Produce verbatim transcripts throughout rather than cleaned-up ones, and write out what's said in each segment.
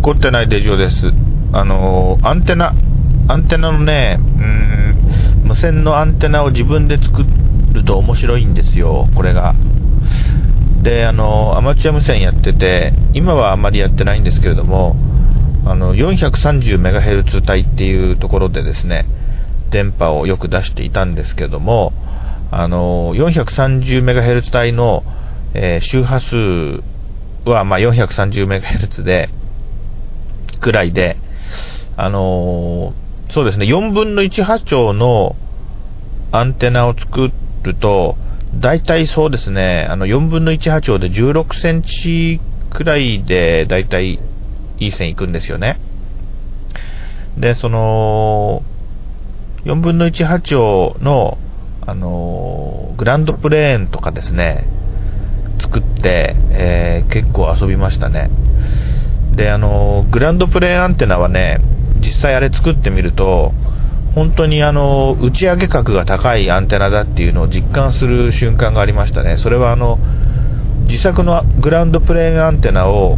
凝ってないデジオです。あのアンテナアンテナのね、うーん無線のアンテナを自分で作ると面白いんですよ、これが。で、あのアマチュア無線やってて、今はあんまりやってないんですけれども、あの よんひゃくさんじゅうメガヘルツ 帯っていうところでですね、電波をよく出していたんですけれども、あの よんひゃくさんじゅうメガヘルツ 帯の、えー、周波数はまあ よんひゃくさんじゅうメガヘルツ でくらいで、あのー、そうですね、よんぶんのいち波長のアンテナを作ると、だいたいそうですね、あのよんぶんのいち波長でじゅうろくセンチくらいでだいたいいい線いくんですよね。で、そのよんぶんのいち波長の、あのー、グランドプレーンとかですね、作って、えー、結構遊びましたね。で、あのグランドプレーンアンテナはね、実際あれ作ってみると本当にあの打ち上げ角が高いアンテナだっていうのを実感する瞬間がありましたね。それはあの自作のグランドプレーンアンテナを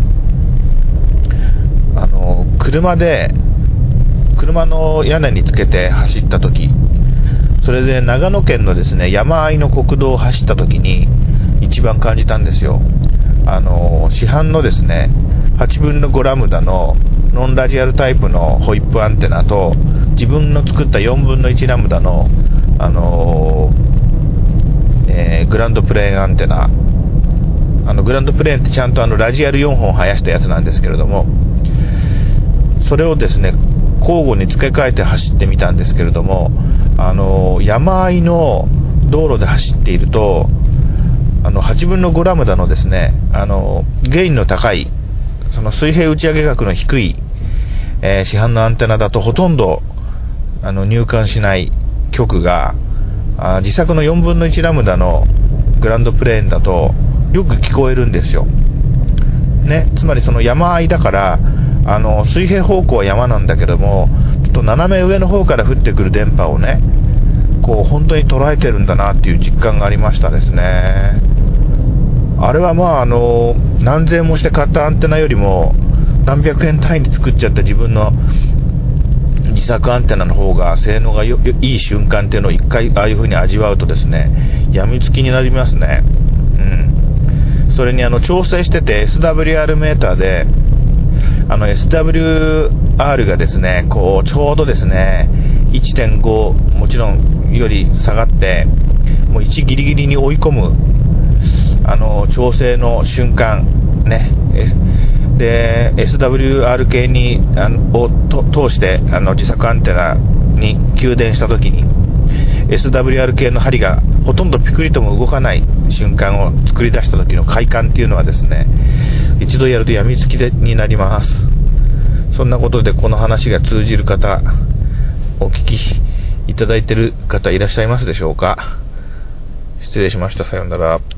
あの車で車の屋根につけて走った時、それで長野県のですね、山あいの国道を走った時に一番感じたんですよ。あの市販のですね、はちぶんのごラムダのノンラジアルタイプのホイップアンテナと、自分の作ったよんぶんのいちラムダの、あのーえー、グランドプレーンアンテナ、あのグランドプレーンってちゃんとあのラジアルよんほん生やしたやつなんですけれども、それをですね交互に付け替えて走ってみたんですけれども、あのー、山あいの道路で走っていると、あのはちぶんのごラムダのですね、あのゲインの高い、その水平打ち上げ角の低い、えー、市販のアンテナだとほとんどあの入管しない局が、あ自作のよんぶんのいちラムダのグランドプレーンだとよく聞こえるんですよ、ね、つまりその山あいだから、あの水平方向は山なんだけども、ちょっと斜め上の方から降ってくる電波をね、こう本当に捉えてるんだなっていう実感がありましたですね。あれはまああの何千円もして買ったアンテナよりも何百円単位で作っちゃった自分の自作アンテナの方が性能がよいい瞬間っていうのを一回ああいう風に味わうとですね、やみつきになりますね。うん。それにあの調整してて エスダブリューアール メーターで、あの エスダブリューアール がですね、こうちょうどですね いってんご もちろんより下がってもういちギリギリに追い込むあの調整の瞬間ね、で エスダブリューアール 系にあのをと通してあの自作アンテナに給電した時に エスダブリューアール 系の針がほとんどピクリとも動かない瞬間を作り出した時の快感っていうのはですね、一度やるとやみつきでになります。そんなことでこの話が通じる方、お聞きいただいている方いらっしゃいますでしょうか。失礼しました。さようなら。